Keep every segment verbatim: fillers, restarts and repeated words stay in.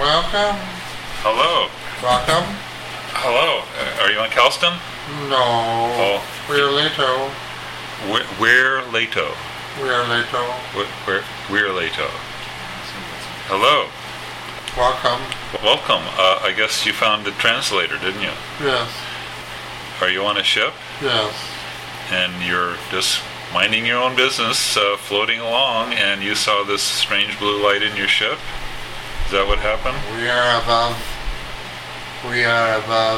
Welcome. Hello. Welcome. Hello. Uh, are you in Kelston? No. Oh. We're Leto. Where, where Leto? We're Leto. Where, where, we're Leto. Hello. Welcome. Welcome. Uh, I guess you found the translator, didn't you? Yes. Are you on a ship? Yes. And you're just minding your own business, uh, floating along, and you saw this strange blue light in your ship? Is that what happened? We are above. We are above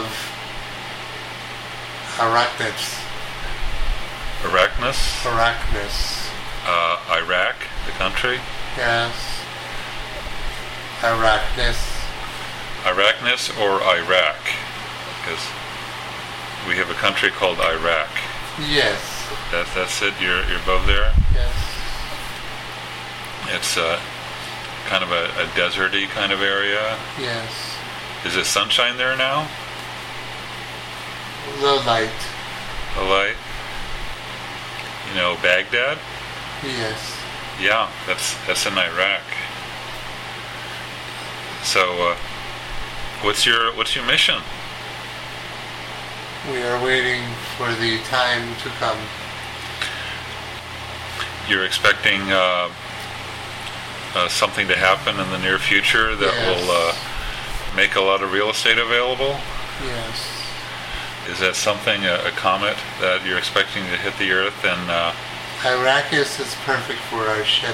Arachnis. Arachnis? Arachnis. Uh, Iraq, the country? Yes. Arachnis. Arachnis or Iraq? Because we have a country called Iraq. Yes. That, that's it? You're, you're above there? Yes. It's uh, kind of a, a deserty kind of area. Yes. Is it sunshine there now? The light. The light? You know, Baghdad? Yes. Yeah, that's that's in Iraq. So, uh, what's your what's your mission? We are waiting for the time to come. You're expecting uh, uh, something to happen in the near future that Yes. will uh, make a lot of real estate available? Yes. Is that something, a, a comet that you're expecting to hit the Earth? And uh, Arrakis is perfect for our ship.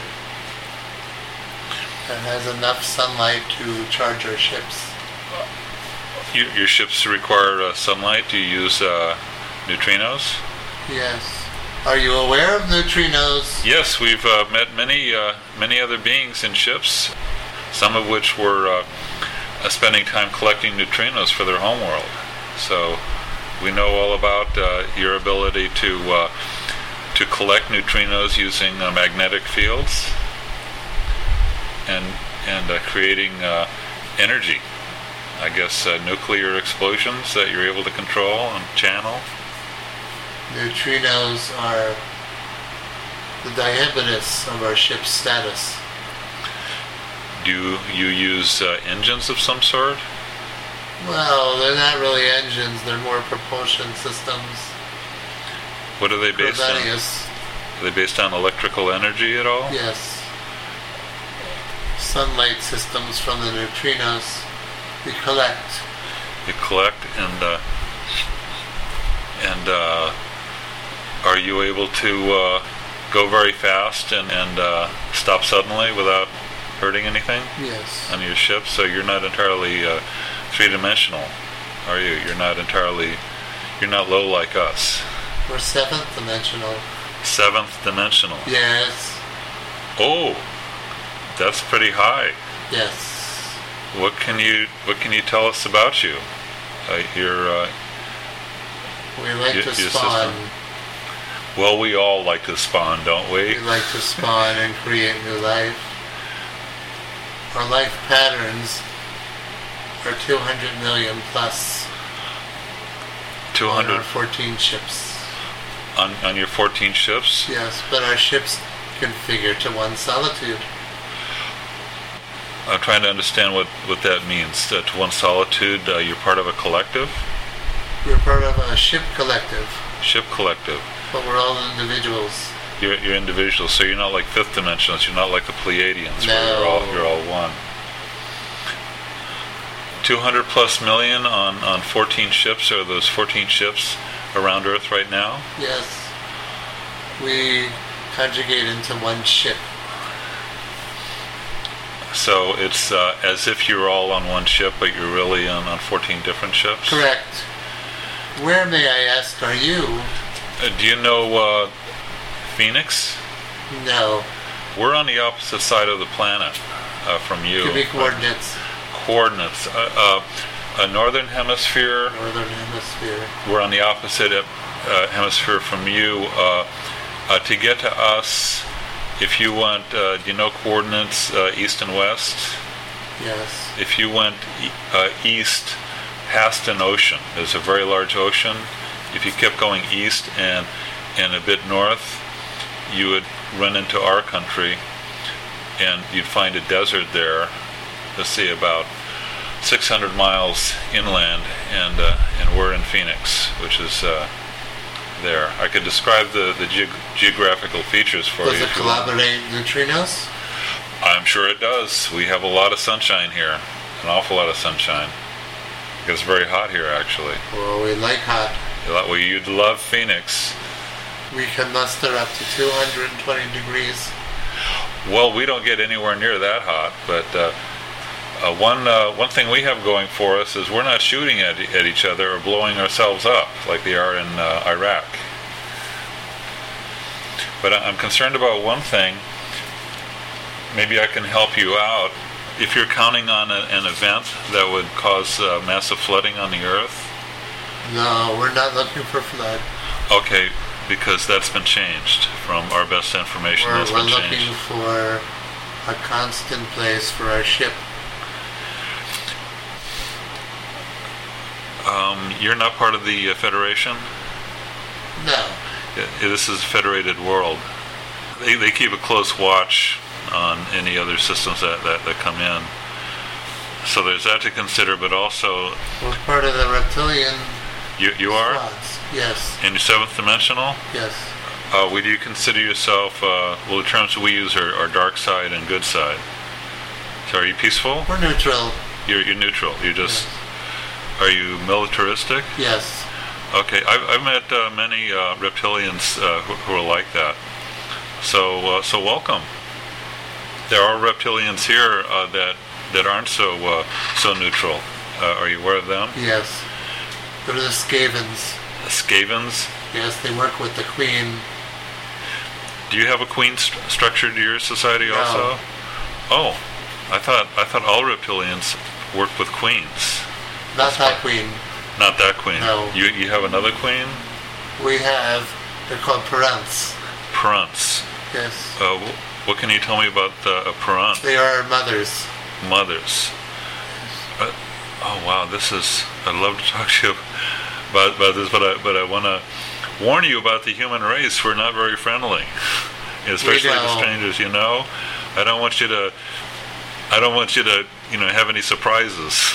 It has enough sunlight to charge our ships. you, your ships require uh, sunlight. Do you use uh, neutrinos? Yes. Are you aware of neutrinos? Yes, we've uh, met many uh, many other beings in ships, some of which were uh, uh, spending time collecting neutrinos for their homeworld. So we know all about uh, your ability to uh, to collect neutrinos using uh, magnetic fields and and uh, creating uh, energy. I guess uh, nuclear explosions that you're able to control and channel. Neutrinos are the diabotus of our ship's status. Do you use uh, engines of some sort? Well, they're not really engines, they're more propulsion systems. What are they based on? Corvinius. Are they based on electrical energy at all? Yes. Sunlight systems from the neutrinos we collect. You collect, and uh, and uh, are you able to uh, go very fast and, and uh, stop suddenly without hurting anything Yes. on your ship? So you're not entirely uh, three-dimensional, are you? You're not entirely, you're not low like us. We're seventh dimensional. Seventh dimensional. Yes. Oh, that's pretty high. Yes. What can you What can you tell us about you? Uh, your uh, We like your, to your spawn. system. Well, we all like to spawn, don't we? We like to spawn and create new life. Our life patterns are two hundred million plus Two on hundred our fourteen ships. on on your fourteen ships. Yes, but our ships configure to one solitude. I'm trying to understand what, what that means. Uh, to one solitude, uh, you're part of a collective? We're part of a ship collective, Ship collective. but we're all individuals. You're, you're individuals, so you're not like fifth dimensionals. You're not like the Pleiadians, where No. you're all, you're all one. two hundred plus million on, on fourteen ships. Are those fourteen ships around Earth right now? Yes. We conjugate into one ship. So it's uh, as if you're all on one ship, but you're really on, on fourteen different ships? Correct. Where, may I ask, are you? Uh, do you know uh, Phoenix? No. We're on the opposite side of the planet uh, from you. Give me coordinates. Coordinates. Uh, uh, a northern hemisphere. Northern hemisphere. We're on the opposite uh, hemisphere from you. Uh, uh, to get to us, if you went, uh, do you know coordinates uh, east and west? Yes. If you went e- uh, east past an ocean, there's a very large ocean. If you kept going east and and a bit north, you would run into our country, and you'd find a desert there. Let's see, about six hundred miles inland, and uh, and we're in Phoenix, which is uh, there. I could describe the the ge- geographical features for Does you. it collaborate neutrinos? I'm sure it does. We have a lot of sunshine here, an awful lot of sunshine. It gets very hot here, actually. Well, we like hot. Well, you'd love Phoenix. We can muster up to two hundred twenty degrees. Well, we don't get anywhere near that hot, but uh, uh, one uh, one thing we have going for us is we're not shooting at, at each other or blowing ourselves up like they are in uh, Iraq. But I'm concerned about one thing. Maybe I can help you out. If you're counting on a, an event that would cause uh, massive flooding on the Earth. No, we're not looking for flood. Okay, because that's been changed from our best information. We're, that's we're been looking changed. for a constant place for our ship. Um, you're not part of the uh, Federation? No. Yeah, this is a federated world. They, they keep a close watch on any other systems that, that, that come in. So there's that to consider, but also... We're part of the reptilian You you are? squads. Yes. In your seventh dimensional? Yes. Uh, would you consider yourself, uh, well, the terms we use are, are dark side and good side. So are you peaceful? We're neutral. You're, you're neutral. You're just... Yes. Are you militaristic? Yes. Okay, I've, I've met uh, many uh, reptilians uh, who, who are like that. So, uh, so welcome. There are reptilians here uh, that that aren't so uh, so neutral. Uh, are you aware of them? Yes. They're the Skavens. Skavens. Yes, they work with the Queen. Do you have a queen st- structure to your society No. also? Oh, I thought I thought all reptilians worked with queens. Not that Queen. Not that queen. No. You you have another queen? We have, they're called Parents. Parents. Yes. Uh, wh- what can you tell me about uh, a parent? They are mothers. Mothers. Uh, oh wow, this is. I'd love to talk to you about, about this, but I but I want to warn you about the human race. We're not very friendly, especially to know. strangers. You know, I don't want you to. I don't want you to, you know, have any surprises.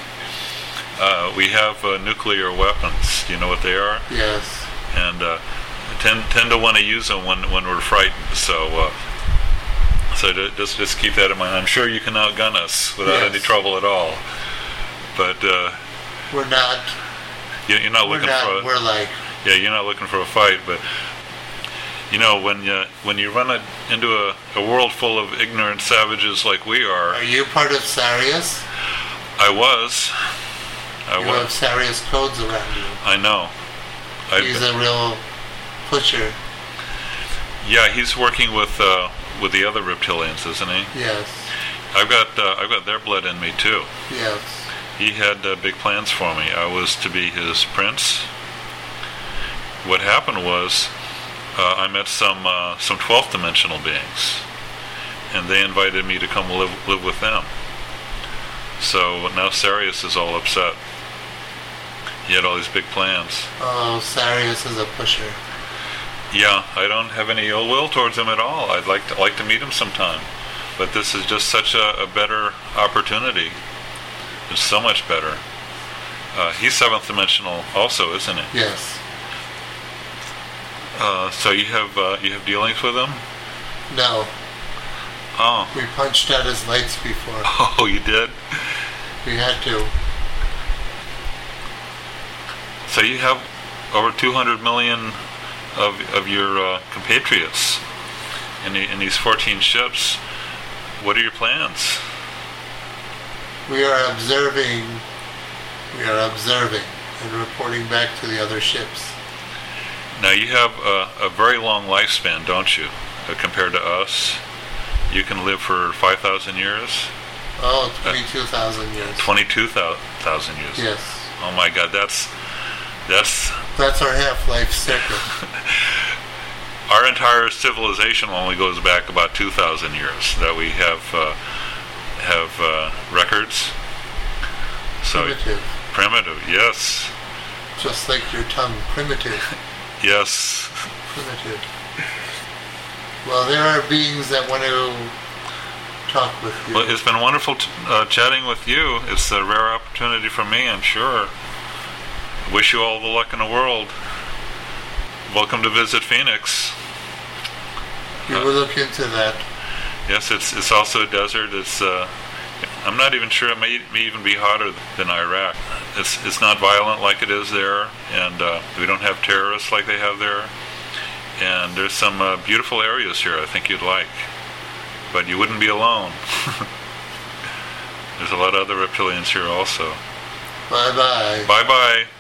Uh, we have uh, nuclear weapons. Do you know what they are? Yes. And uh, tend tend to want to use them when when we're frightened. So. Uh, So just just keep that in mind. I'm sure you can outgun us without Yes. any trouble at all. But uh, We're not. you- you're not We're looking not. for a, We're like. yeah, you're not looking for a fight. But you know, when you when you run a, into a, a world full of ignorant savages like we are, Are you part of Sarius? I was, I You have was, Sarius codes around you. I know. I've He's been- a real pusher. yeah, he's working with uh, with the other reptilians, isn't he? Yes. I've got uh, I've got their blood in me too. Yes. He had uh, big plans for me. I was to be his prince. What happened was, uh, I met some uh, some twelfth dimensional beings, and they invited me to come live live with them. So now Sarius is all upset. He had all these big plans. Oh, Sarius is a pusher. Yeah, I don't have any ill will towards him at all. I'd like to like to meet him sometime, but this is just such a, a better opportunity. It's so much better. Uh, he's seventh dimensional, also, isn't he? Yes. Uh, so you have uh, you have dealings with him? No. Oh, We punched out his lights before. oh, you did. We had to. So you have over two hundred million of of your uh, compatriots in the, in these fourteen ships. What are your plans? We are observing. We are observing and reporting back to the other ships. Now you have a, a very long lifespan, don't you? Uh, compared to us, you can live for five thousand years. Oh, twenty-two thousand years. Twenty-two thousand years. Yes. Oh my God, that's that's That's our half-life circle. our entire civilization only goes back about two thousand years that we have uh, have uh, records. So Primitive. primitive, yes, Just like your tongue. Primitive. yes. Primitive. Well, there are beings that want to talk with you. Well, it's been wonderful t- uh, chatting with you. It's a rare opportunity for me, I'm sure. Wish you all the luck in the world. Welcome to visit Phoenix. You will look into that. Yes, it's it's also a desert. It's uh, I'm not even sure it may, may even be hotter than Iraq. It's it's not violent like it is there, and uh, we don't have terrorists like they have there. And there's some uh, beautiful areas here I think you'd like, but you wouldn't be alone. There's a lot of other reptilians here also. Bye bye. Bye bye.